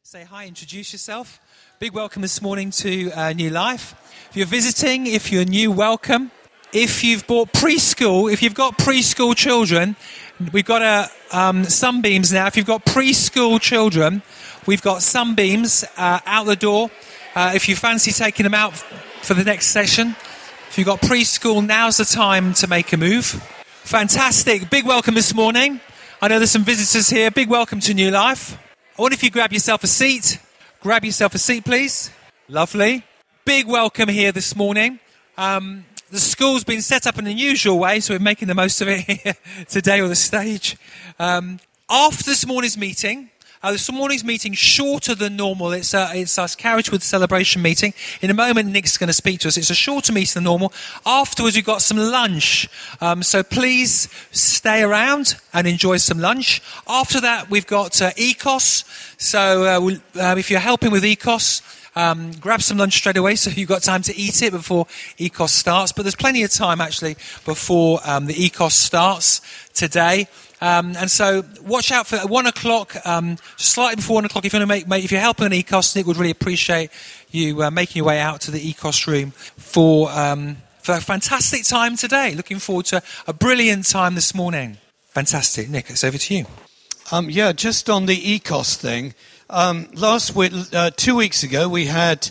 Say hi, introduce yourself. Big welcome this morning to New Life. If you're visiting, if you're new, welcome. If you've got preschool children, we've got sunbeams now. If you've got preschool children, we've got sunbeams out the door. If you fancy taking them out for the next session, if you've got preschool, now's the time to make a move. Fantastic. Big welcome this morning. I know there's some visitors here. Big welcome to New Life. I wonder if you grab yourself a seat. Grab yourself a seat, please. Lovely. Big welcome here this morning. The school's been set up in an unusual way, so we're making the most of it here today on the stage. After this morning's meeting, shorter than normal. It's our Carriagewood celebration meeting. In a moment, Nick's going to speak to us. It's a shorter meeting than normal. Afterwards, we've got some lunch. So please stay around and enjoy some lunch. After that, we've got ECOS. So if you're helping with ECOS, grab some lunch straight away so you've got time to eat it before ECOS starts. But there's plenty of time, actually, before the ECOS starts today. And so watch out for 1 o'clock, slightly before 1 o'clock. If you're helping an ECOS, Nick would really appreciate you making your way out to the ECOS room for a fantastic time today. Looking forward to a brilliant time this morning. Fantastic. Nick, it's over to you. Just on the ECOS thing. Last week, 2 weeks ago, we had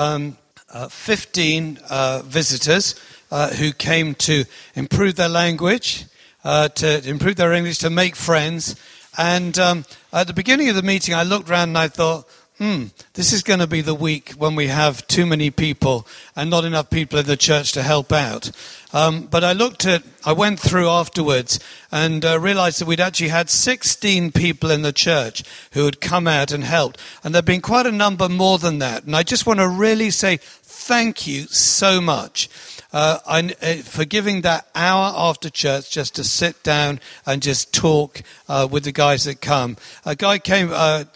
15 visitors who came to improve their language. To improve their English, to make friends. And at the beginning of the meeting, I looked around and I thought, this is going to be the week when we have too many people and not enough people in the church to help out. But I went through afterwards and realized that we'd actually had 16 people in the church who had come out and helped. And there have been quite a number more than that. And I just want to really say thank you so much. For giving that hour after church just to sit down and just talk with the guys that come. A guy came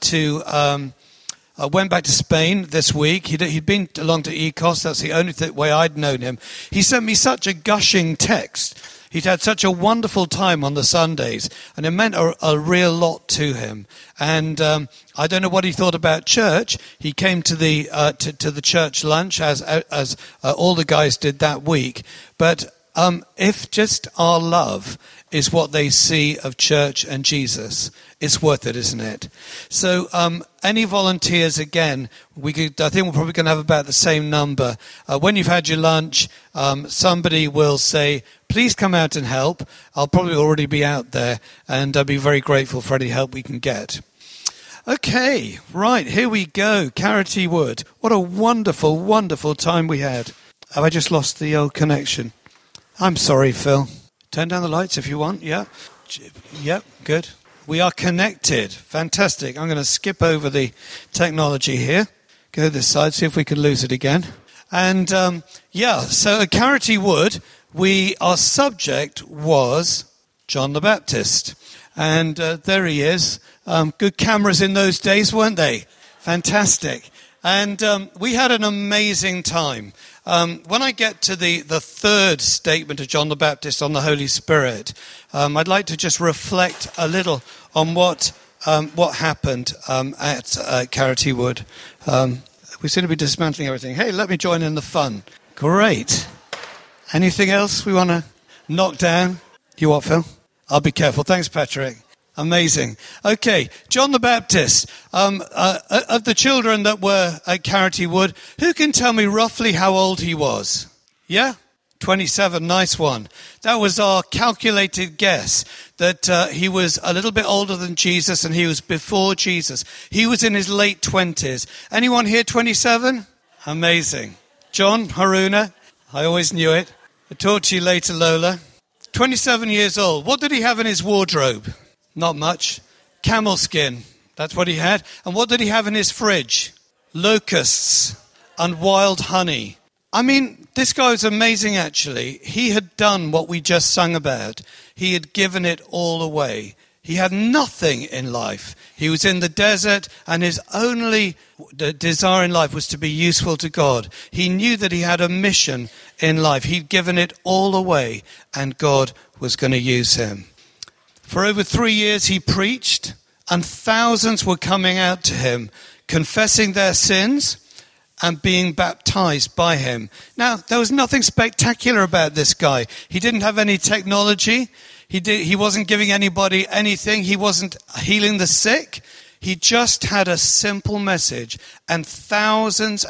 went back to Spain this week. He'd been along to ECOS. That's the only way I'd known him. He sent me such a gushing text. He'd had such a wonderful time on the Sundays, and it meant a real lot to him. And I don't know what he thought about church. He came to the to the church lunch as all the guys did that week. But if just our love is what they see of church and Jesus, it's worth it, isn't it? So any volunteers, again, I think we're probably going to have about the same number. When you've had your lunch, somebody will say, please come out and help. I'll probably already be out there, and I'll be very grateful for any help we can get. Okay, right, here we go. Carriagewood. What a wonderful, wonderful time we had. Have I just lost the old connection? I'm sorry, Phil. Turn down the lights if you want. Yeah. Yeah, good. We are connected. Fantastic. I'm going to skip over the technology here. Go this side, see if we can lose it again. And, so at Carriagewood, our subject was John the Baptist. And there he is. Good cameras in those days, weren't they? Fantastic. And we had an amazing time. When I get to the third statement of John the Baptist on the Holy Spirit, I'd like to just reflect a little on what happened at Carriagewood. We seem to be dismantling everything. Hey, let me join in the fun. Great. Anything else we want to knock down? You what, Phil? I'll be careful. Thanks, Patrick. Amazing. Okay, John the Baptist. Of the children that were at Carriagewood, who can tell me roughly how old he was? Yeah? 27, nice one. That was our calculated guess, that he was a little bit older than Jesus and he was before Jesus. He was in his late 20s. Anyone here 27? Amazing. John, Haruna, I always knew it. I'll talk to you later, Lola. 27 years old. What did he have in his wardrobe? Not much. Camel skin. That's what he had. And what did he have in his fridge? Locusts and wild honey. I mean, this guy was amazing, actually. He had done what we just sung about. He had given it all away. He had nothing in life. He was in the desert, and his only desire in life was to be useful to God. He knew that he had a mission in life. He'd given it all away, and God was going to use him. For over 3 years he preached, and thousands were coming out to him, confessing their sins and being baptized by him. Now, there was nothing spectacular about this guy. He didn't have any technology. He wasn't giving anybody anything. He wasn't healing the sick. He just had a simple message, and thousands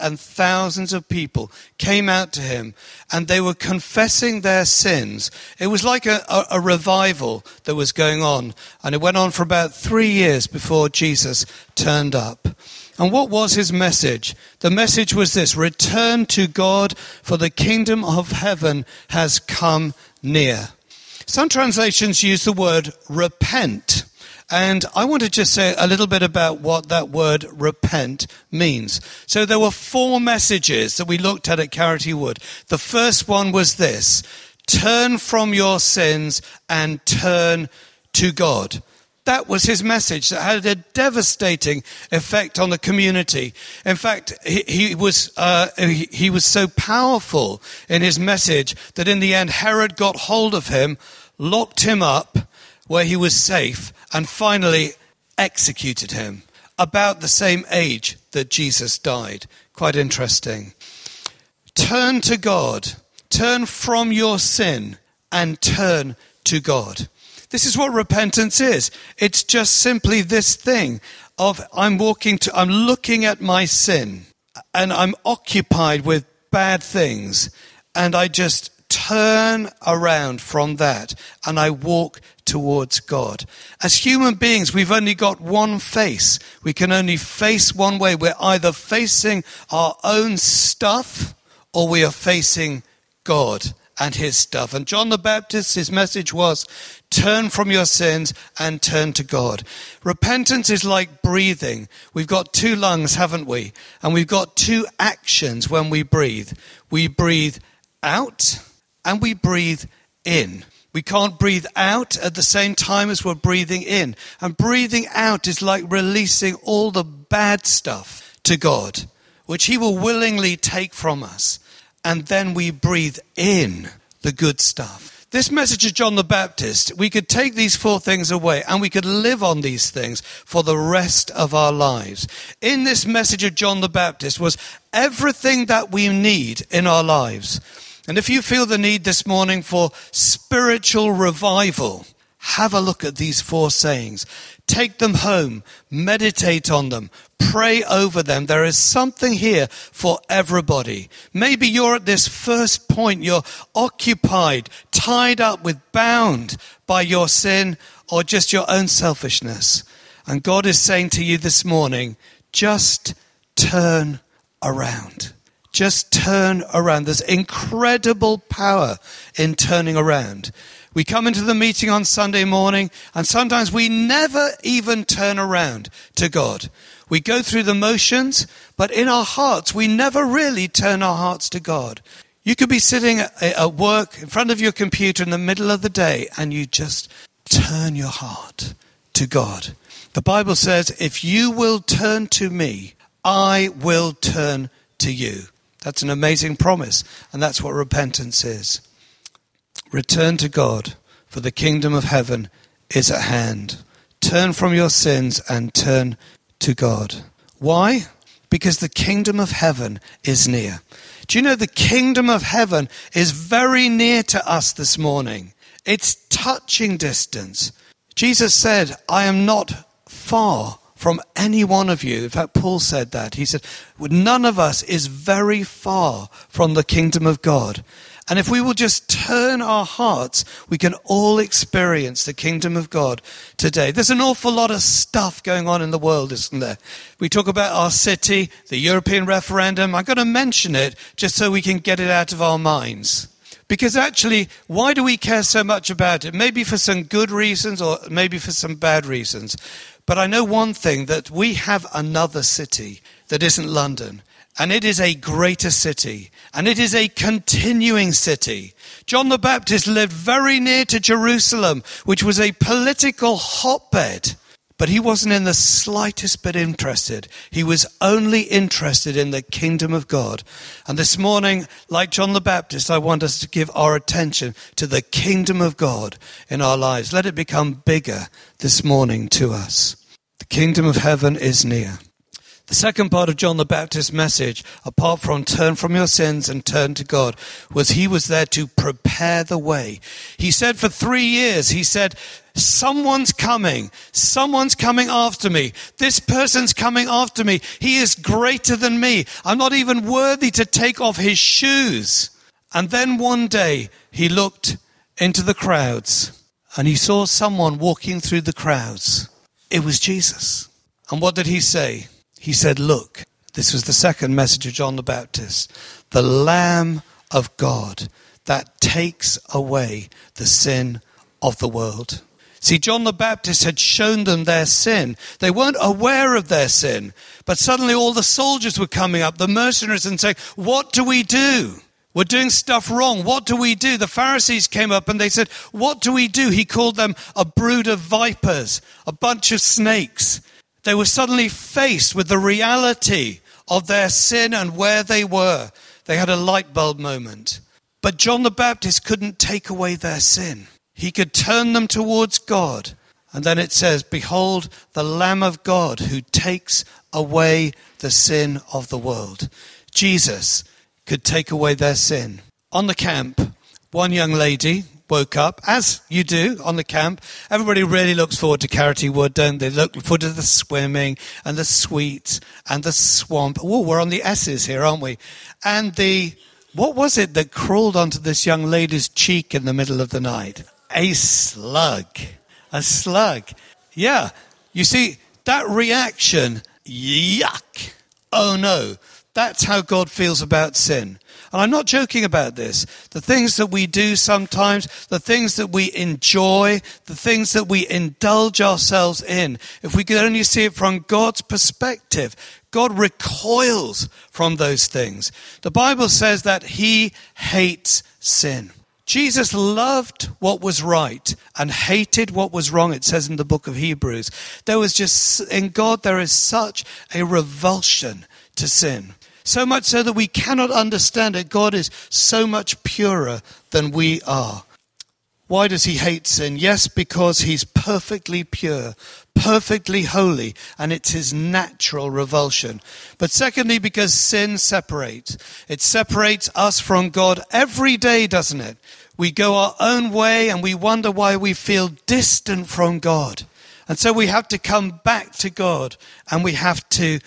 of people came out to him, and they were confessing their sins. It was like a revival that was going on, and it went on for about 3 years before Jesus turned up. And what was his message? The message was this: return to God, for the kingdom of heaven has come near. Some translations use the word repent. And I want to just say a little bit about what that word repent means. So there were 4 messages that we looked at Carity Wood. The first one was this: turn from your sins and turn to God. That was his message that had a devastating effect on the community. In fact, he was so powerful in his message that in the end Herod got hold of him, locked him up where he was safe, and finally executed him about the same age that Jesus died. Quite interesting. Turn to God. Turn from your sin and turn to God. This is what repentance is. It's just simply this thing of I'm looking at my sin and I'm occupied with bad things, and I just turn around from that and I walk towards God. As human beings, we've only got one face. We can only face one way. We're either facing our own stuff or we are facing God and his stuff. And John the Baptist, his message was, turn from your sins and turn to God. Repentance is like breathing. We've got 2 lungs, haven't we? And we've got 2 actions when we breathe. We breathe out and we breathe in. We can't breathe out at the same time as we're breathing in. And breathing out is like releasing all the bad stuff to God, which he will willingly take from us. And then we breathe in the good stuff. This message of John the Baptist, we could take these 4 things away and we could live on these things for the rest of our lives. In this message of John the Baptist was everything that we need in our lives. And if you feel the need this morning for spiritual revival, have a look at these 4 sayings. Take them home, meditate on them, pray over them. There is something here for everybody. Maybe you're at this first point, you're occupied, tied up bound by your sin or just your own selfishness. And God is saying to you this morning, just turn around. Just turn around. There's incredible power in turning around. We come into the meeting on Sunday morning, and sometimes we never even turn around to God. We go through the motions, but in our hearts, we never really turn our hearts to God. You could be sitting at work in front of your computer in the middle of the day, and you just turn your heart to God. The Bible says, if you will turn to me, I will turn to you. That's an amazing promise, and that's what repentance is. Return to God, for the kingdom of heaven is at hand. Turn from your sins and turn to God. Why? Because the kingdom of heaven is near. Do you know the kingdom of heaven is very near to us this morning? It's touching distance. Jesus said, I am not far from any one of you. In fact, Paul said that. He said, none of us is very far from the kingdom of God. And if we will just turn our hearts, we can all experience the kingdom of God today. There's an awful lot of stuff going on in the world, isn't there? We talk about our city, the European referendum. I'm going to mention it just so we can get it out of our minds. Because actually, why do we care so much about it? Maybe for some good reasons or maybe for some bad reasons. But I know one thing, that we have another city that isn't London. And it is a greater city. And it is a continuing city. John the Baptist lived very near to Jerusalem, which was a political hotbed. But he wasn't in the slightest bit interested. He was only interested in the kingdom of God. And this morning, like John the Baptist, I want us to give our attention to the kingdom of God in our lives. Let it become bigger this morning to us. The kingdom of heaven is near. The second part of John the Baptist's message, apart from turn from your sins and turn to God, was he was there to prepare the way. He said for 3 years, he said, someone's coming after me. This person's coming after me. He is greater than me. I'm not even worthy to take off his shoes. And then one day he looked into the crowds and he saw someone walking through the crowds. It was Jesus. And what did he say? He said, look, this was the second message of John the Baptist, the Lamb of God that takes away the sin of the world. See, John the Baptist had shown them their sin. They weren't aware of their sin, but suddenly all the soldiers were coming up, the mercenaries, and saying, what do we do? We're doing stuff wrong. What do we do? The Pharisees came up and they said, what do we do? He called them a brood of vipers, a bunch of snakes. They were suddenly faced with the reality of their sin and where they were. They had a light bulb moment. But John the Baptist couldn't take away their sin. He could turn them towards God. And then it says, behold, the Lamb of God who takes away the sin of the world. Jesus could take away their sin. On the camp, one young lady woke up, as you do on the camp. Everybody really looks forward to Carity Wood, don't they? Look forward to the swimming and the sweets and the swamp. Oh, we're on the S's here, aren't we? And what was it that crawled onto this young lady's cheek in the middle of the night? A slug. A slug. Yeah. You see, that reaction, yuck. Oh no. That's how God feels about sin. And I'm not joking about this. The things that we do sometimes, the things that we enjoy, the things that we indulge ourselves in, if we could only see it from God's perspective, God recoils from those things. The Bible says that he hates sin. Jesus loved what was right and hated what was wrong, it says in the book of Hebrews. In God there is such a revulsion to sin. So much so that we cannot understand it. God is so much purer than we are. Why does he hate sin? Yes, because he's perfectly pure, perfectly holy, and it's his natural revulsion. But secondly, because sin separates. It separates us from God every day, doesn't it? We go our own way and we wonder why we feel distant from God. And so we have to come back to God, and we have to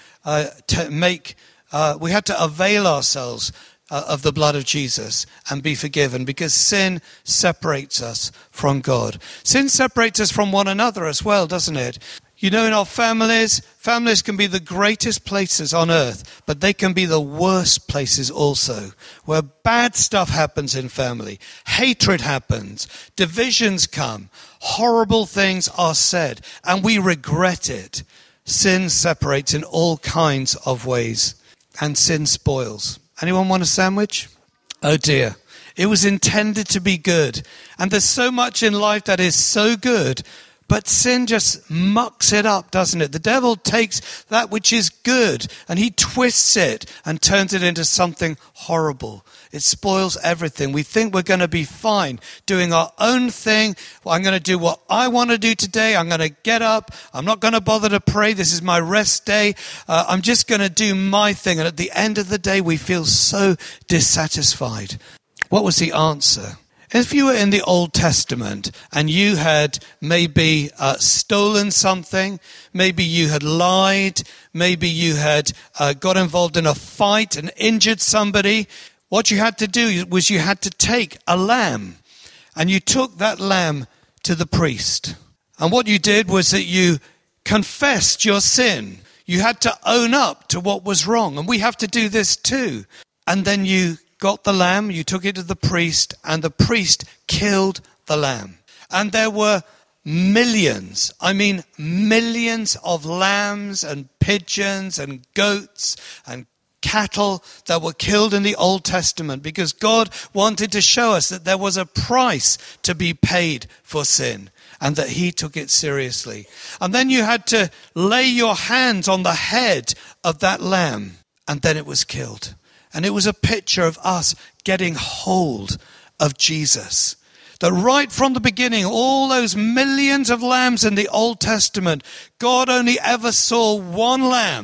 avail ourselves of the blood of Jesus and be forgiven, because sin separates us from God. Sin separates us from one another as well, doesn't it? You know, in our families can be the greatest places on earth, but they can be the worst places also, where bad stuff happens in family, hatred happens, divisions come, horrible things are said, and we regret it. Sin separates in all kinds of ways, and sin spoils. Anyone want a sandwich? Oh dear. It was intended to be good. And there's so much in life that is so good, but sin just mucks it up, doesn't it? The devil takes that which is good and he twists it and turns it into something horrible. It spoils everything. We think we're going to be fine doing our own thing. Well, I'm going to do what I want to do today. I'm going to get up. I'm not going to bother to pray. This is my rest day. I'm just going to do my thing. And at the end of the day, we feel so dissatisfied. What was the answer? If you were in the Old Testament and you had maybe stolen something, maybe you had lied, maybe you had got involved in a fight and injured somebody, what you had to do was you had to take a lamb, and you took that lamb to the priest. And what you did was that you confessed your sin. You had to own up to what was wrong. And we have to do this too. And then you got the lamb, you took it to the priest, and the priest killed the lamb. And there were millions of lambs and pigeons and goats and cattle that were killed in the Old Testament, because God wanted to show us that there was a price to be paid for sin and that he took it seriously. And then you had to lay your hands on the head of that lamb, and then it was killed. And it was a picture of us getting hold of Jesus. That right from the beginning, all those millions of lambs in the Old Testament, God only ever saw one lamb.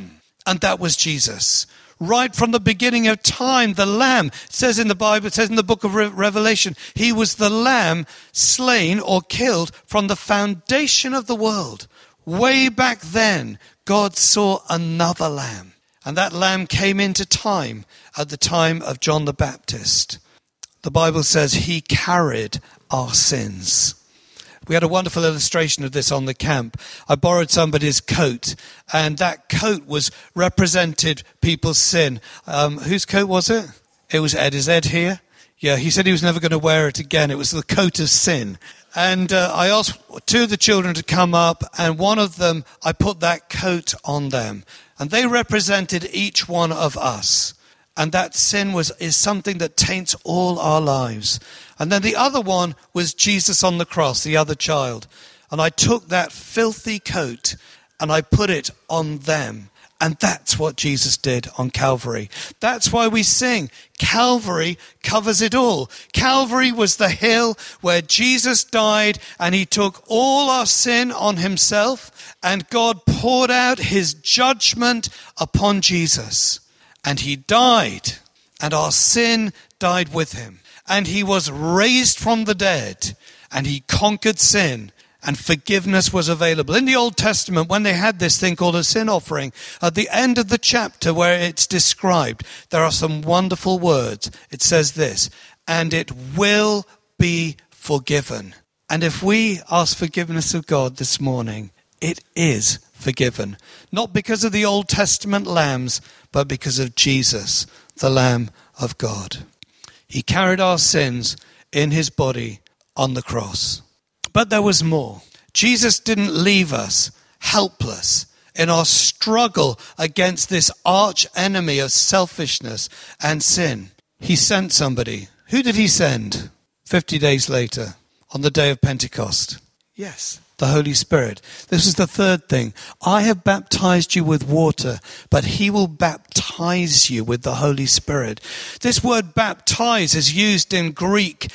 And that was Jesus. Right from the beginning of time, the Lamb, it says in the Bible, it says in the book of Revelation, he was the Lamb slain or killed from the foundation of the world. Way back then, God saw another Lamb. And that Lamb came into time at the time of John the Baptist. The Bible says he carried our sins. We had a wonderful illustration of this on the camp. I borrowed somebody's coat, and that coat represented people's sin. Whose coat was it? It was Ed. Is Ed here? Yeah, he said he was never going to wear it again. It was the coat of sin. And I asked two of the children to come up, and one of them, I put that coat on them. And they represented each one of us. And that sin is something that taints all our lives. And then the other one was Jesus on the cross, the other child. And I took that filthy coat and I put it on them. And that's what Jesus did on Calvary. That's why we sing, Calvary covers it all. Calvary was the hill where Jesus died, and he took all our sin on himself, and God poured out his judgment upon Jesus. And he died, and our sin died with him. And he was raised from the dead, and he conquered sin, and forgiveness was available. In the Old Testament, when they had this thing called a sin offering, at the end of the chapter where it's described, there are some wonderful words. It says this, and it will be forgiven. And if we ask forgiveness of God this morning, it is forgiven. Not because of the Old Testament lambs, but because of Jesus, the Lamb of God. He carried our sins in his body on the cross. But there was more. Jesus didn't leave us helpless in our struggle against this arch enemy of selfishness and sin. He sent somebody. Who did he send 50 days later on the day of Pentecost? Yes, the Holy Spirit. This is the third thing. I have baptized you with water, but he will baptize you with the Holy Spirit. This word baptize is used in Greek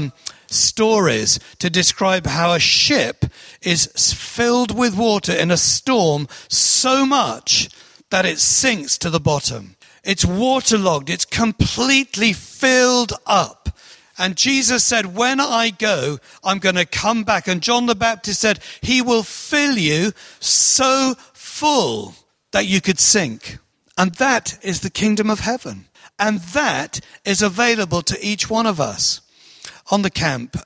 stories to describe how a ship is filled with water in a storm so much that it sinks to the bottom. It's waterlogged. It's completely filled up. And Jesus said, when I go, I'm going to come back. And John the Baptist said, he will fill you so full that you could sink. And that is the kingdom of heaven. And that is available to each one of us. On the camp,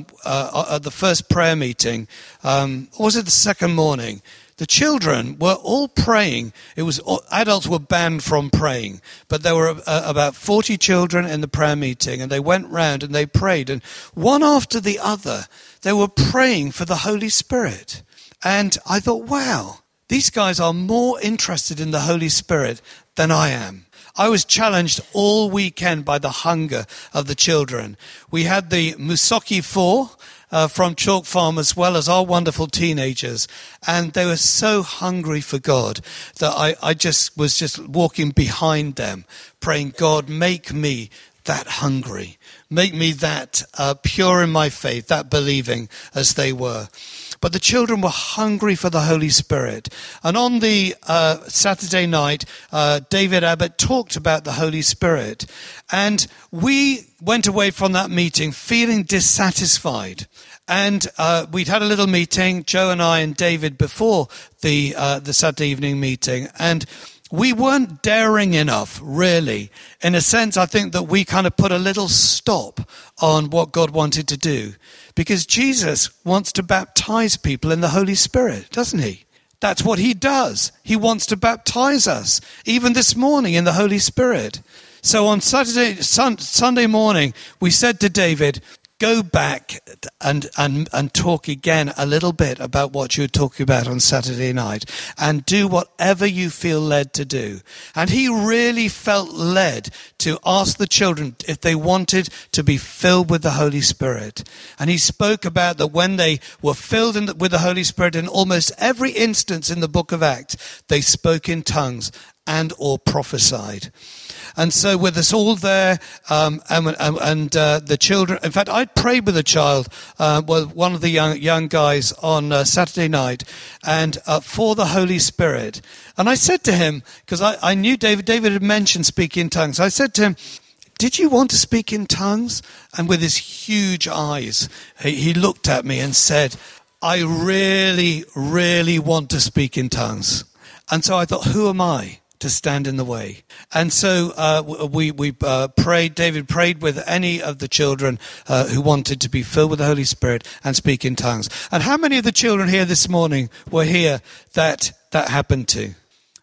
at the first prayer meeting, or was it the second morning? The children were all praying. Adults were banned from praying, but there were about 40 children in the prayer meeting, and they went round and they prayed, and one after the other, they were praying for the Holy Spirit. And I thought, wow, these guys are more interested in the Holy Spirit than I am. I was challenged all weekend by the hunger of the children. We had the Musoki 4 from Chalk Farm, as well as our wonderful teenagers, and they were so hungry for God that I was just walking behind them, praying, God, make me that hungry. Make me that pure in my faith, that believing as they were. But the children were hungry for the Holy Spirit. And on the Saturday night, David Abbott talked about the Holy Spirit. And we went away from that meeting feeling dissatisfied. And we'd had a little meeting, Joe and I and David, before the Saturday evening meeting. And we weren't daring enough, really. In a sense, I think that we kind of put a little stop on what God wanted to do. Because Jesus wants to baptize people in the Holy Spirit, doesn't he? That's what he does. He wants to baptize us, even this morning, in the Holy Spirit. So on Sunday morning, we said to David, go back and talk again a little bit about what you were talking about on Saturday night, and do whatever you feel led to do. And he really felt led to ask the children if they wanted to be filled with the Holy Spirit. And he spoke about that when they were filled with the Holy Spirit, in almost every instance in the book of Acts, they spoke in tongues and or prophesied. And so with us all there, and the children, in fact, I prayed with a child, one of the young guys on Saturday night, and for the Holy Spirit. And I said to him, because I knew David had mentioned speaking in tongues. I said to him, did you want to speak in tongues? And with his huge eyes, he looked at me and said, I really, really want to speak in tongues. And so I thought, who am I to stand in the way? And so we prayed. David prayed with any of the children who wanted to be filled with the Holy Spirit and speak in tongues. And how many of the children here this morning were here that happened to?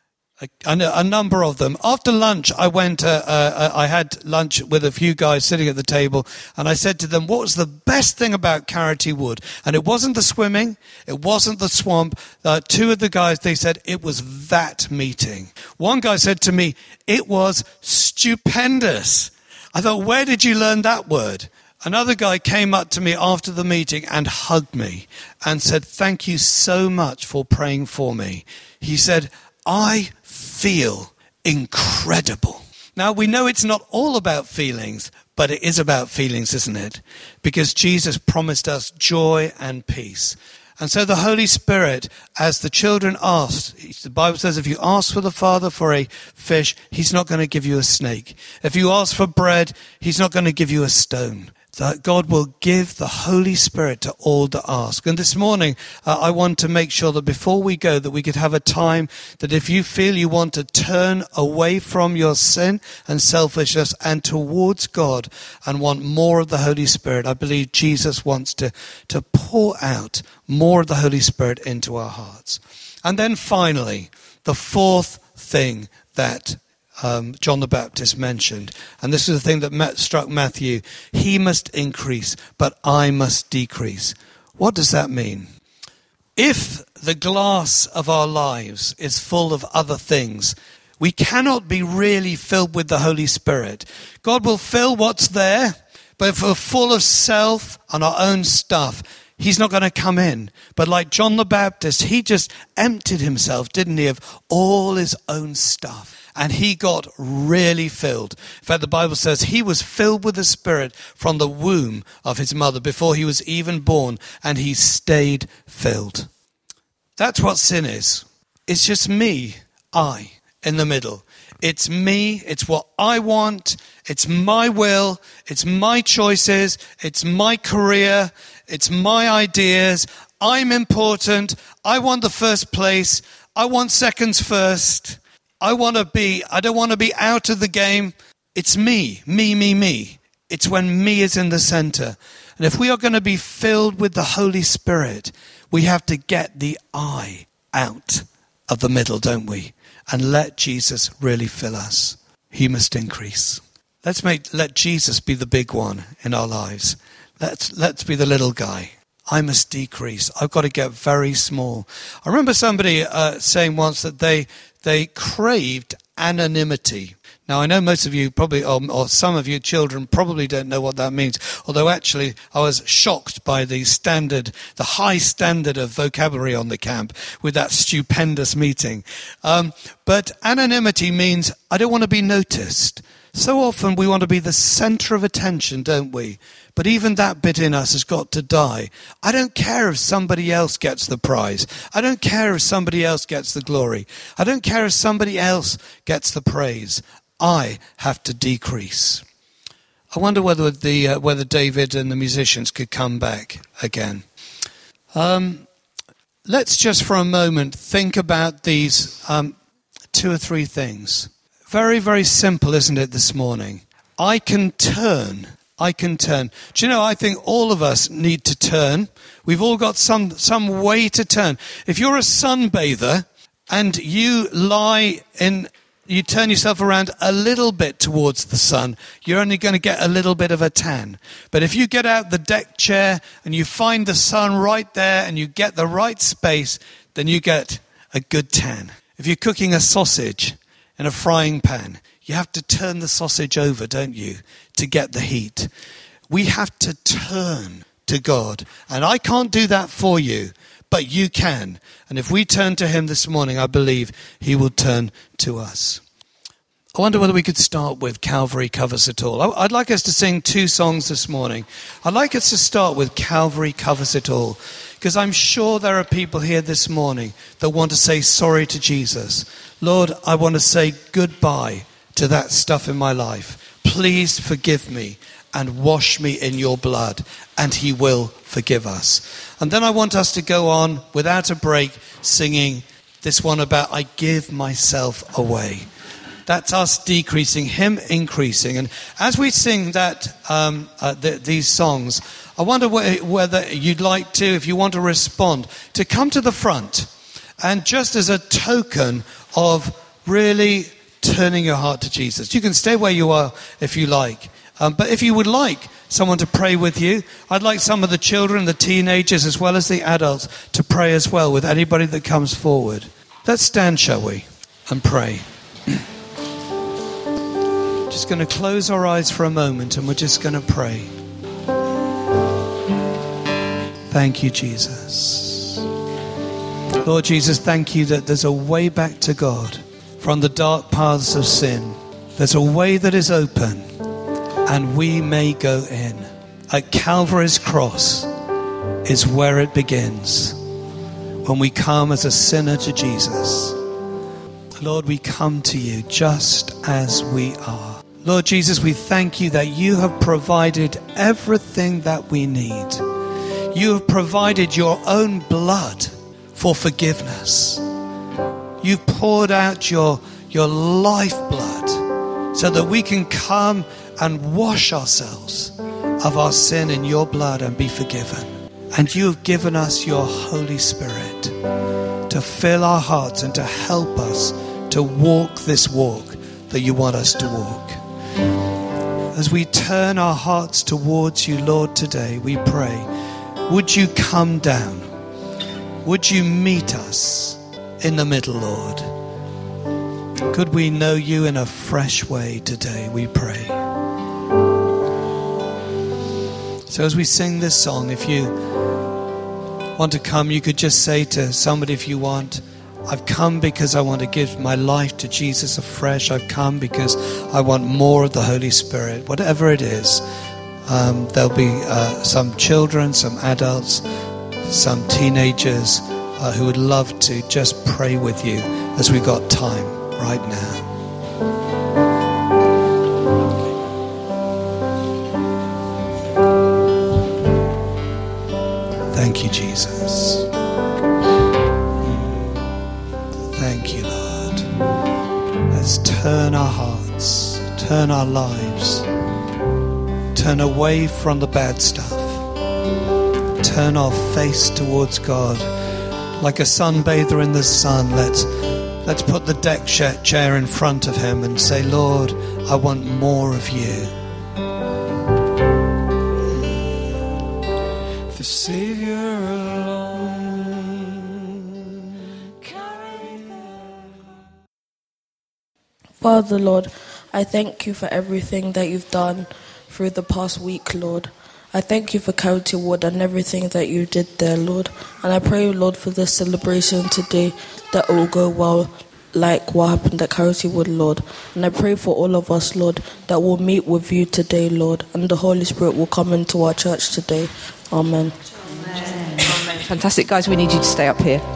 A number of them. After lunch, I went. I had lunch with a few guys sitting at the table, and I said to them, "What was the best thing about Carity Wood?" And it wasn't the swimming, it wasn't the swamp. Two of the guys, they said it was that meeting. One guy said to me, "It was stupendous." I thought, where did you learn that word? Another guy came up to me after the meeting and hugged me and said, "Thank you so much for praying for me." He said, "I feel incredible." Now, we know it's not all about feelings, but it is about feelings, isn't it? Because Jesus promised us joy and peace. And so the Holy Spirit, as the children asked, the Bible says if you ask for the Father for a fish, he's not going to give you a snake. If you ask for bread, he's not going to give you a stone. That God will give the Holy Spirit to all that ask. And this morning, I want to make sure that before we go, that we could have a time that if you feel you want to turn away from your sin and selfishness and towards God and want more of the Holy Spirit, I believe Jesus wants to pour out more of the Holy Spirit into our hearts. And then finally, the fourth thing that John the Baptist mentioned, and this is the thing that struck Matthew: he must increase, but I must decrease. What does that mean? If the glass of our lives is full of other things, we cannot be really filled with the Holy Spirit. God will fill what's there, but if we're full of self and our own stuff, he's not going to come in. But like John the Baptist, he just emptied himself, didn't he, of all his own stuff. And he got really filled. In fact, the Bible says he was filled with the Spirit from the womb of his mother before he was even born, and he stayed filled. That's what sin is. It's just me, I, in the middle. It's me, it's what I want, it's my will, it's my choices, it's my career, it's my ideas. I'm important, I want the first place, I want seconds first. I don't want to be out of the game. It's me. It's when me is in the center. And if we are going to be filled with the Holy Spirit, we have to get the I out of the middle, don't we? And let Jesus really fill us. He must increase. Let Jesus be the big one in our lives. Let's be the little guy. I must decrease. I've got to get very small. I remember somebody saying once that they craved anonymity. Now, I know most of you probably, or some of you children probably don't know what that means. Although actually, I was shocked by the high standard of vocabulary on the camp with that stupendous meeting. But anonymity means I don't want to be noticed. So often we want to be the center of attention, don't we? But even that bit in us has got to die. I don't care if somebody else gets the prize. I don't care if somebody else gets the glory. I don't care if somebody else gets the praise. I have to decrease. I wonder whether David and the musicians could come back again. Let's just for a moment think about these two or three things. Very, very simple, isn't it, this morning? I can turn. Do you know, I think all of us need to turn. We've all got some way to turn. If you're a sunbather and you turn yourself around a little bit towards the sun, you're only going to get a little bit of a tan. But if you get out the deck chair and you find the sun right there and you get the right space, then you get a good tan. If you're cooking a sausage in a frying pan, you have to turn the sausage over, don't you, to get the heat. We have to turn to God. And I can't do that for you, but you can. And if we turn to him this morning, I believe he will turn to us. I wonder whether we could start with Calvary Covers It All. I'd like us to sing 2 songs this morning. I'd like us to start with Calvary Covers It All, because I'm sure there are people here this morning that want to say sorry to Jesus. Lord, I want to say goodbye to that stuff in my life. Please forgive me and wash me in your blood, and he will forgive us. And then I want us to go on without a break singing this one about I give myself away. That's us decreasing, him increasing. And as we sing that these songs, I wonder whether you'd like to, if you want to respond, to come to the front and just as a token of really turning your heart to Jesus. You can stay where you are if you like. But if you would like someone to pray with you, I'd like some of the children, the teenagers, as well as the adults to pray as well with anybody that comes forward. Let's stand, shall we, and pray. Just going to close our eyes for a moment and we're just going to pray. Thank you, Jesus. Lord Jesus, thank you that there's a way back to God from the dark paths of sin. There's a way that is open and we may go in. At Calvary's cross is where it begins. When we come as a sinner to Jesus. Lord, we come to you just as we are. Lord Jesus, we thank you that you have provided everything that we need. You have provided your own blood for forgiveness. You've poured out your lifeblood so that we can come and wash ourselves of our sin in your blood and be forgiven. And you have given us your Holy Spirit to fill our hearts and to help us to walk this walk that you want us to walk. As we turn our hearts towards you, Lord, today, we pray, would you come down? Would you meet us in the middle, Lord? Could we know you in a fresh way today, we pray. So as we sing this song, if you want to come, you could just say to somebody if you want, I've come because I want to give my life to Jesus afresh. I've come because I want more of the Holy Spirit. Whatever it is, there'll be some children, some adults, some teenagers who would love to just pray with you as we've got time right now. Thank you, Jesus. Thank you, Lord. Let's turn our hearts, turn our lives, turn away from the bad stuff, turn our face towards God. Like a sunbather in the sun, let's put the deck chair in front of him and say, Lord, I want more of you. The Savior alone. Father, Lord, I thank you for everything that you've done through the past week, Lord. I thank you for Charity Ward and everything that you did there, Lord. And I pray, Lord, for this celebration today that it will go well like what happened at Charity Ward, Lord. And I pray for all of us, Lord, that we'll meet with you today, Lord, and the Holy Spirit will come into our church today. Amen. Amen. Amen. Fantastic. Guys, we need you to stay up here.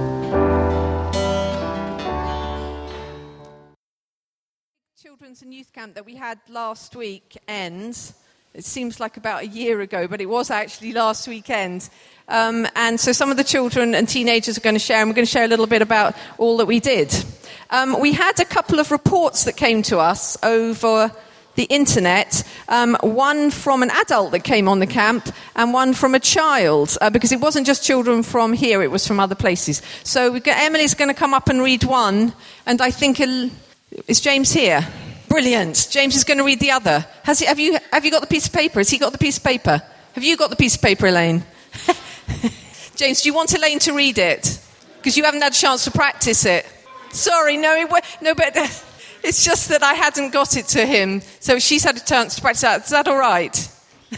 Children's and youth camp that we had last weekend. It seems like about a year ago, but it was actually last weekend. And so some of the children and teenagers are going to share, and we're going to share a little bit about all that we did. We had a couple of reports that came to us over the internet, one from an adult that came on the camp and one from a child, because it wasn't just children from here, it was from other places. So Emily's going to come up and read one, and I think, is James here? Brilliant. James is going to read the other. Have you got the piece of paper? Has he got the piece of paper? Have you got the piece of paper, Elaine? James, do you want Elaine to read it? Because you haven't had a chance to practice it. Sorry, but it's just that I hadn't got it to him. So she's had a chance to practice that. Is that all right?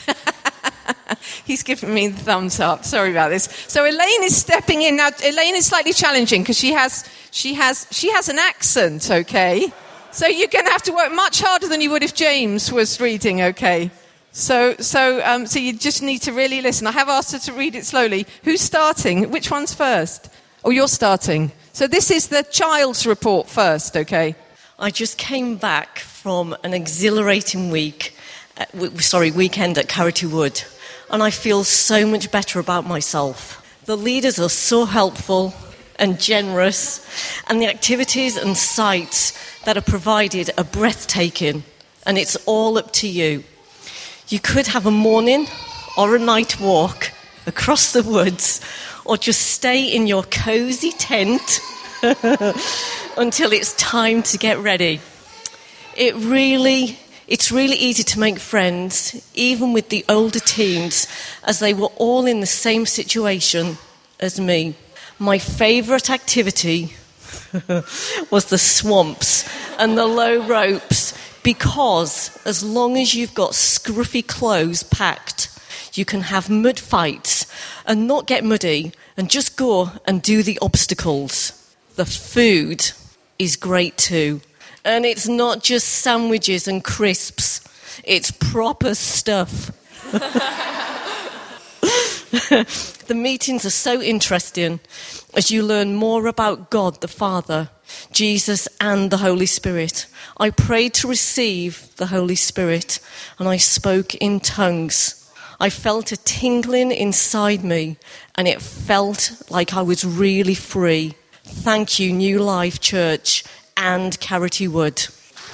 He's giving me the thumbs up. Sorry about this. So Elaine is stepping in. Now, Elaine is slightly challenging because she has an accent, okay? So you're going to have to work much harder than you would if James was reading, okay? So you just need to really listen. I have asked her to read it slowly. Who's starting? Which one's first? Oh, you're starting. So this is the child's report first, okay? I just came back from an exhilarating weekend at Carity Wood, and I feel so much better about myself. The leaders are so helpful and generous, and the activities and sites that are provided are breathtaking, and it's all up to you. You could have a morning or a night walk across the woods, or just stay in your cosy tent until it's time to get ready. It's really easy to make friends, even with the older teens, as they were all in the same situation as me. My favourite activity was the swamps and the low ropes, because as long as you've got scruffy clothes packed, you can have mud fights and not get muddy and just go and do the obstacles. The food is great too. And it's not just sandwiches and crisps. It's proper stuff. The meetings are so interesting as you learn more about God the Father, Jesus and the Holy Spirit. I prayed to receive the Holy Spirit, and I spoke in tongues. I felt a tingling inside me, and it felt like I was really free. Thank you, New Life Church and Carity Wood.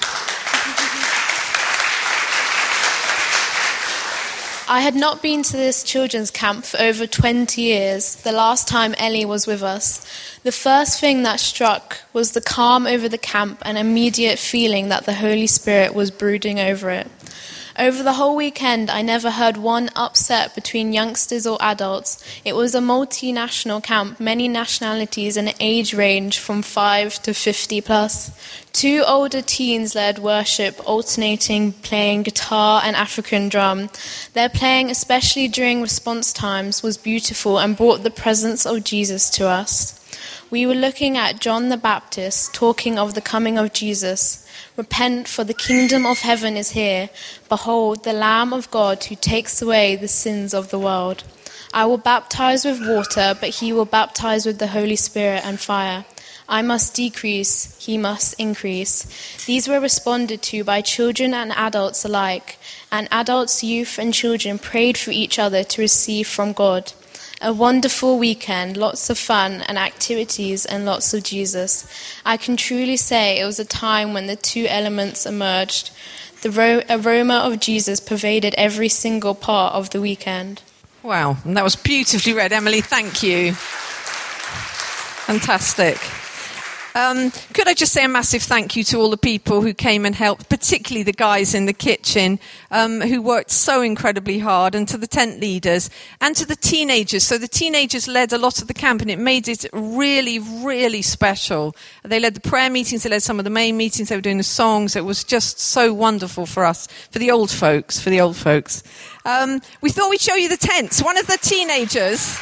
I had not been to this children's camp for over 20 years, the last time Ellie was with us. The first thing that struck was the calm over the camp and immediate feeling that the Holy Spirit was brooding over it. Over the whole weekend, I never heard one upset between youngsters or adults. It was a multinational camp, many nationalities and age range from 5 to 50 plus. 2 older teens led worship, alternating playing guitar and African drum. Their playing, especially during response times, was beautiful and brought the presence of Jesus to us. We were looking at John the Baptist, talking of the coming of Jesus. Repent, for the kingdom of heaven is here. Behold, the Lamb of God who takes away the sins of the world. I will baptize with water, but he will baptize with the Holy Spirit and fire. I must decrease, he must increase. These were responded to by children and adults alike, and adults, youth, and children prayed for each other to receive from God. A wonderful weekend, lots of fun and activities and lots of Jesus. I can truly say it was a time when the 2 elements emerged. The aroma of Jesus pervaded every single part of the weekend. Wow, and that was beautifully read, Emily. Thank you. Fantastic. Could I just say a massive thank you to all the people who came and helped, particularly the guys in the kitchen who worked so incredibly hard, and to the tent leaders and to the teenagers. So the teenagers led a lot of the camp, and it made it really, really special. They led the prayer meetings, they led some of the main meetings, they were doing the songs. It was just so wonderful for us, for the old folks. We thought we'd show you the tents. One of the teenagers...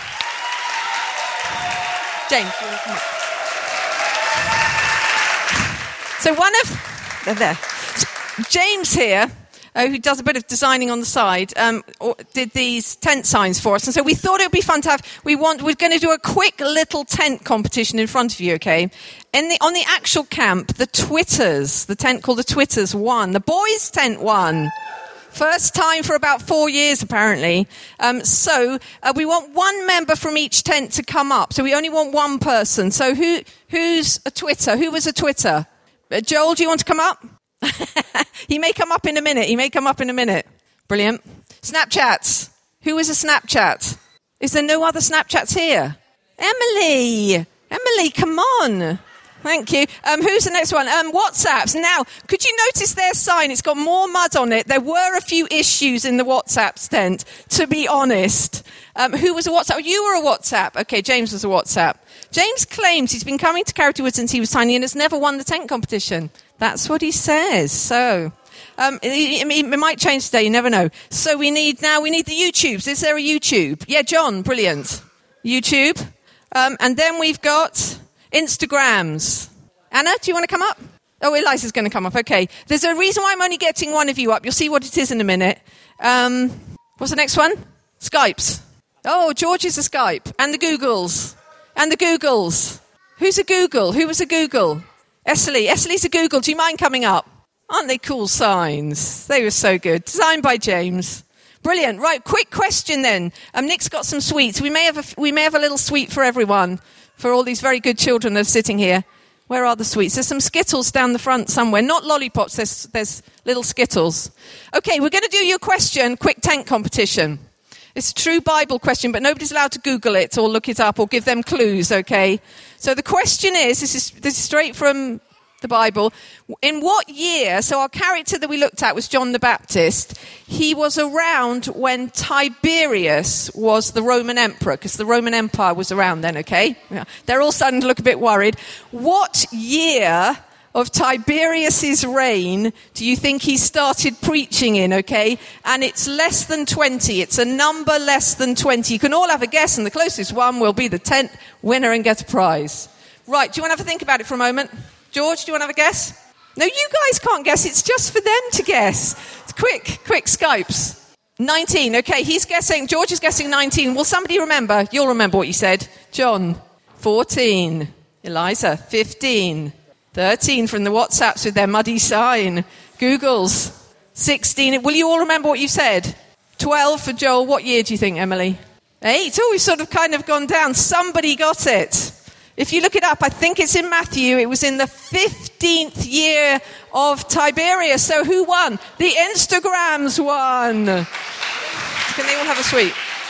James, you want to come up? So James here, who does a bit of designing on the side, did these tent signs for us. And so we thought it would be fun to have, we're going to do a quick little tent competition in front of you, okay? On the actual camp, the tent called the Twitters won. The boys' tent won. First time for about 4 years, apparently. So we want one member from each tent to come up. So we only want one person. So who's a Twitter? Who was a Twitter? Joel, do you want to come up? He may come up in a minute. Brilliant. Snapchats. Who is a Snapchat? Is there no other Snapchats here? Emily, come on. Thank you. Who's the next one? WhatsApps. Now, could you notice their sign? It's got more mud on it. There were a few issues in the WhatsApp tent, to be honest. Who was a WhatsApp? You were a WhatsApp. Okay, James was a WhatsApp. James claims he's been coming to Carity Wood since he was tiny and has never won the tent competition. That's what he says. So, it might change today. You never know. So we need the YouTubes. Is there a YouTube? Yeah, John. Brilliant. YouTube. And then we've got Instagrams. Anna, do you want to come up? Oh, Eliza's going to come up. Okay. There's a reason why I'm only getting one of you up. You'll see what it is in a minute. What's the next one? Skypes. Oh, George is a Skype. And the Googles. Who's a Google? Who was a Google? Essley. Essley's a Google. Do you mind coming up? Aren't they cool signs? They were so good. Designed by James. Brilliant. Right, quick question then. Nick's got some sweets. We may have a little sweet for everyone, for all these very good children that are sitting here. Where are the sweets? There's some Skittles down the front somewhere. Not lollipops, there's little Skittles. Okay, we're going to do your question, quick tank competition. It's a true Bible question, but nobody's allowed to Google it or look it up or give them clues, okay? So the question is, this is straight from the Bible. In what year, so our character that we looked at was John the Baptist. He was around when Tiberius was the Roman emperor, because the Roman Empire was around then, okay? Yeah. They're all starting to look a bit worried. What year of Tiberius's reign do you think he started preaching in, okay? And it's less than 20. It's a number less than 20. You can all have a guess, and the closest one will be the 10th winner and get a prize. Right, do you want to have a think about it for a moment? George, do you want to have a guess? No, you guys can't guess. It's just for them to guess. Quick, Skypes. 19. Okay, he's guessing. George is guessing 19. Will somebody remember? You'll remember what you said. John, 14. Eliza, 15. 13 from the WhatsApps with their muddy sign. Googles, 16. Will you all remember what you said? 12 for Joel. What year do you think, Emily? 8. Oh, we've sort of kind of gone down. Somebody got it. If you look it up, I think it's in Matthew. It was in the 15th year of Tiberius. So who won? The Instagrams won. Can they all have a sweet?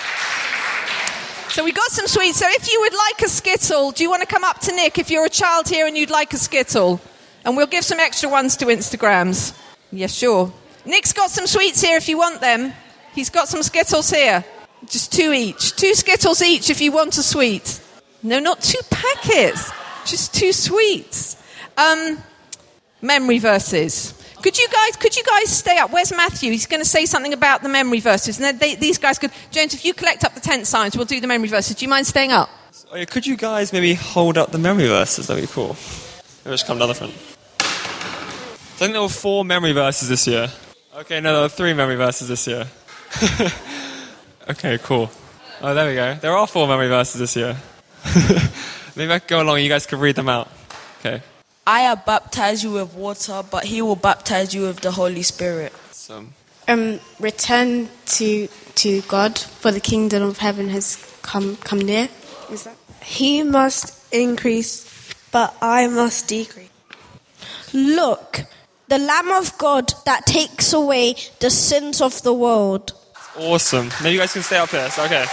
So we got some sweets. So if you would like a Skittle, do you want to come up to Nick if you're a child here and you'd like a Skittle? And we'll give some extra ones to Instagrams. Yes, sure. Nick's got some sweets here if you want them. He's got some Skittles here. Just 2 each. 2 Skittles each if you want a sweet. No, not 2 packets. Just 2 sweets. Memory verses. Could you guys stay up? Where's Matthew? He's going to say something about the memory verses. And then these guys could... James, if you collect up the tent signs, we'll do the memory verses. Do you mind staying up? Could you guys maybe hold up the memory verses? That'd be cool. Maybe just come down the front. I think there were 4 memory verses this year. Okay, no, there were 3 memory verses this year. Okay, cool. Oh, there we go. There are 4 memory verses this year. Maybe I can go along and you guys can read them out. Okay. I have baptized you with water, but he will baptize you with the Holy Spirit. Return to God, for the kingdom of heaven has come near. Is that? He must increase, but I must decrease. Look, the Lamb of God that takes away the sins of the world. Awesome. Now you guys can stay up here. So, okay.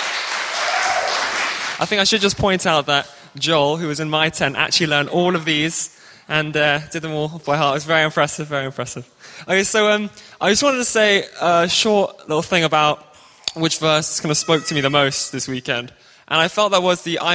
I think I should just point out that Joel, who was in my tent, actually learned all of these and did them all by heart. It was very impressive, very impressive. Okay, so I just wanted to say a short little thing about which verse kind of spoke to me the most this weekend. And I felt that was the he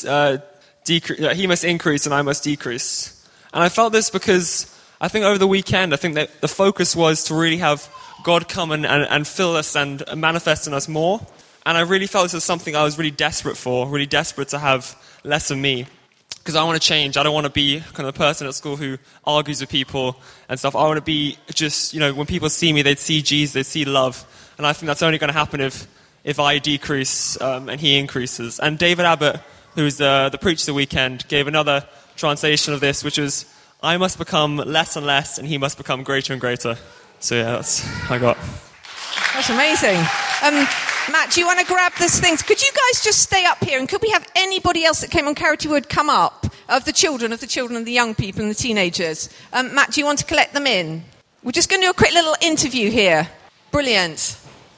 must increase and I must decrease. And I felt this because I think over the weekend, I think that the focus was to really have God come and fill us and manifest in us more. And I really felt this was something I was really desperate for, really desperate to have less of me. Because I want to change. I don't want to be kind of the person at school who argues with people and stuff. I want to be just, when people see me, they'd see Jesus, they'd see love. And I think that's only going to happen if I decrease and he increases. And David Abbott, who's the preacher the weekend, gave another translation of this, which was, I must become less and less, and he must become greater and greater. So yeah, that's what I got. That's amazing. Matt, do you want to grab these things? Could you guys just stay up here? And could we have anybody else that came on Carity Wood come up? Of the children, and the young people and the teenagers. Matt, do you want to collect them in? We're just going to do a quick little interview here. Brilliant.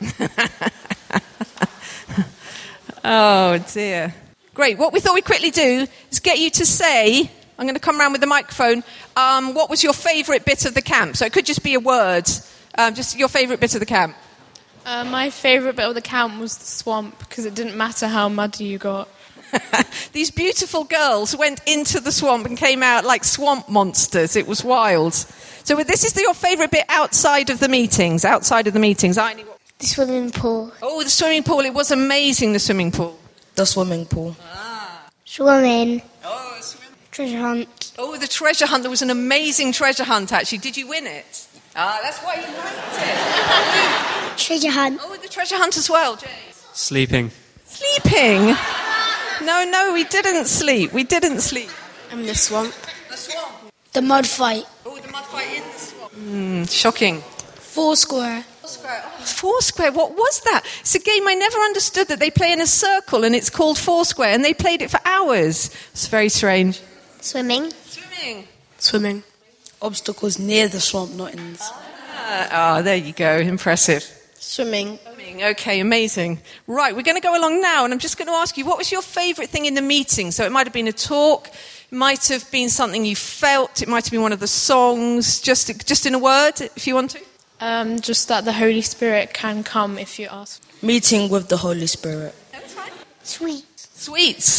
Oh, dear. Great. What we thought we'd quickly do is get you to say, I'm going to come around with the microphone, what was your favourite bit of the camp? So it could just be a word. Just your favourite bit of the camp. My favourite bit of the camp was the swamp, because it didn't matter how muddy you got. These beautiful girls went into the swamp and came out like swamp monsters. It was wild. So this is your favourite bit outside of the meetings. The swimming pool. Oh, the swimming pool. It was amazing, the swimming pool. The swimming pool. Swimming. Oh, swimming. Treasure hunt. Oh, the treasure hunt. There was an amazing treasure hunt, actually. Did you win it? Ah, that's why you liked it. Treasure hunt. Oh, the treasure hunt as well, Jay. Sleeping. Sleeping? No, we didn't sleep. The swamp. The swamp. The mud fight. Oh, the mud fight in the swamp. Shocking. Foursquare. Foursquare, what was that? It's a game I never understood, that they play in a circle and it's called Foursquare, and they played it for hours. It's very strange. Swimming. Swimming. Obstacles near the swamp, not in the swamp. There you go. Impressive. Swimming. Okay, amazing. Right, we're going to go along now, and I'm just going to ask you, what was your favourite thing in the meeting? So it might have been a talk, it might have been something you felt, it might have been one of the songs, just in a word, if you want to. Just that the Holy Spirit can come if you ask. Meeting with the Holy Spirit. That's right. Sweets.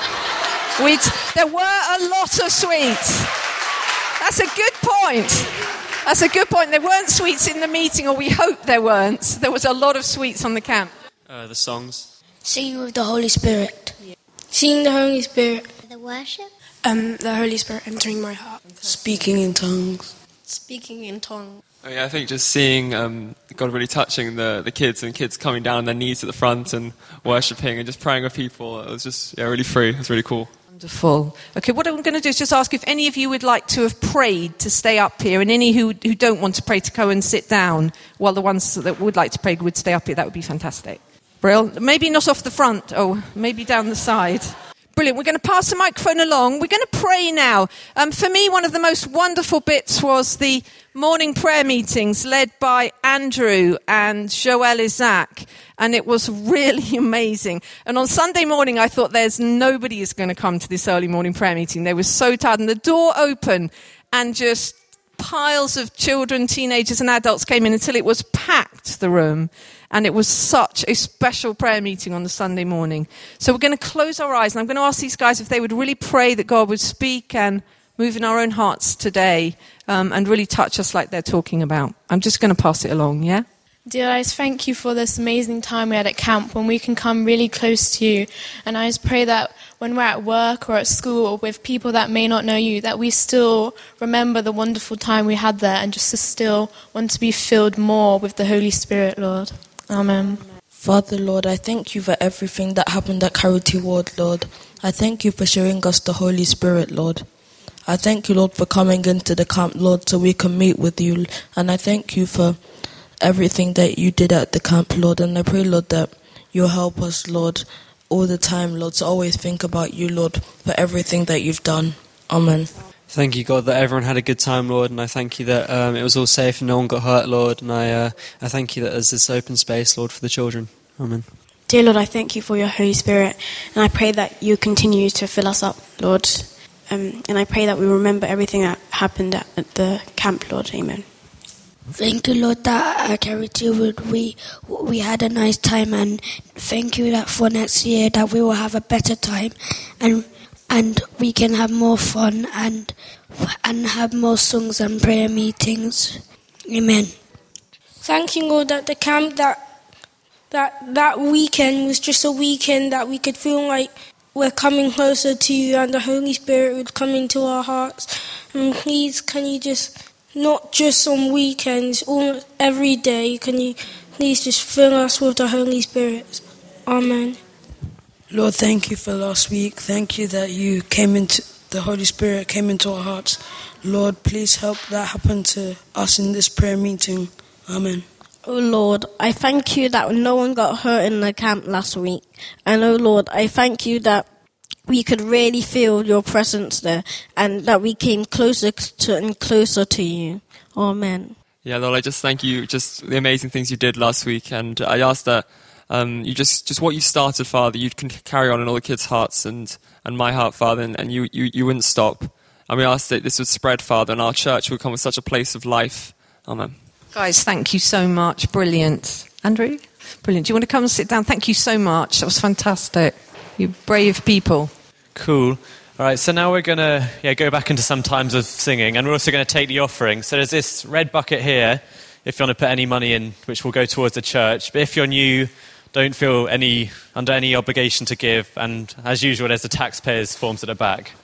There were a lot of sweets. That's a good point. There weren't sweets in the meeting, or we hope there weren't. There was a lot of sweets on the camp. The songs. Singing with the Holy Spirit. Yeah. Seeing the Holy Spirit. The worship. The Holy Spirit entering my heart. Speaking in tongues. Oh, yeah, I think just seeing God really touching the kids, and kids coming down on their knees at the front and worshipping and just praying with people. It was just really free. It was really cool. Wonderful. Okay, what I'm going to do is just ask if any of you would like to have prayed to stay up here, and any who don't want to pray to go and sit down, while the ones that would like to pray would stay up here. That would be fantastic. Brilliant. Maybe not off the front. Oh, maybe down the side. Brilliant. We're going to pass the microphone along. We're going to pray now. For me, one of the most wonderful bits was the morning prayer meetings led by Andrew and Joel Isaac. And it was really amazing. And on Sunday morning, I thought nobody is going to come to this early morning prayer meeting. They were so tired. And the door opened and just piles of children, teenagers and adults came in until it was packed, the room. And it was such a special prayer meeting on the Sunday morning. So we're going to close our eyes, and I'm going to ask these guys if they would really pray that God would speak and move in our own hearts today, and really touch us like they're talking about. I'm just going to pass it along, yeah? Dear guys, thank you for this amazing time we had at camp when we can come really close to you. And I just pray that when we're at work or at school or with people that may not know you, that we still remember the wonderful time we had there, and just to still want to be filled more with the Holy Spirit, Lord. Amen. Father, Lord, I thank you for everything that happened at Charity Ward, Lord. I thank you for showing us the Holy Spirit, Lord. I thank you, Lord, for coming into the camp, Lord, so we can meet with you. And I thank you for everything that you did at the camp, Lord. And I pray, Lord, that you'll help us, Lord, all the time, Lord, to always think about you, Lord, for everything that you've done. Amen. Thank you, God, that everyone had a good time, Lord, and I thank you that it was all safe and no one got hurt, Lord, and I thank you that there's this open space, Lord, for the children. Amen. Dear Lord, I thank you for your Holy Spirit, and I pray that you continue to fill us up, Lord, and I pray that we remember everything that happened at the camp, Lord. Amen. Thank you, Lord, that at Charity Wood we had a nice time, and thank you that for next year that we will have a better time, and we can have more fun and have more songs and prayer meetings. Amen. Thank you, Lord, that the camp that weekend was just a weekend that we could feel like we're coming closer to you, and the Holy Spirit would come into our hearts. And please, can you just, not just on weekends, every day, can you please just fill us with the Holy Spirit? Amen. Lord, thank you for last week. Thank you that the Holy Spirit came into our hearts. Lord, please help that happen to us in this prayer meeting. Amen. Oh Lord, I thank you that no one got hurt in the camp last week. And oh Lord, I thank you that we could really feel your presence there, and that we came closer and closer to you. Amen. Yeah, Lord, I just thank you, just the amazing things you did last week, and I ask that you just what you started, Father, you can carry on in all the kids' hearts and my heart, Father, and you wouldn't stop. And we ask that this would spread, Father, and our church would become with such a place of life. Amen. Guys, thank you so much. Brilliant. Andrew? Brilliant. Do you want to come and sit down? Thank you so much. That was fantastic. You brave people. Cool. All right, so now we're going to go back into some times of singing, and we're also going to take the offering. So there's this red bucket here, if you want to put any money in, which will go towards the church. But if you're new, don't feel under any obligation to give. And as usual, there's the taxpayers' forms at the back.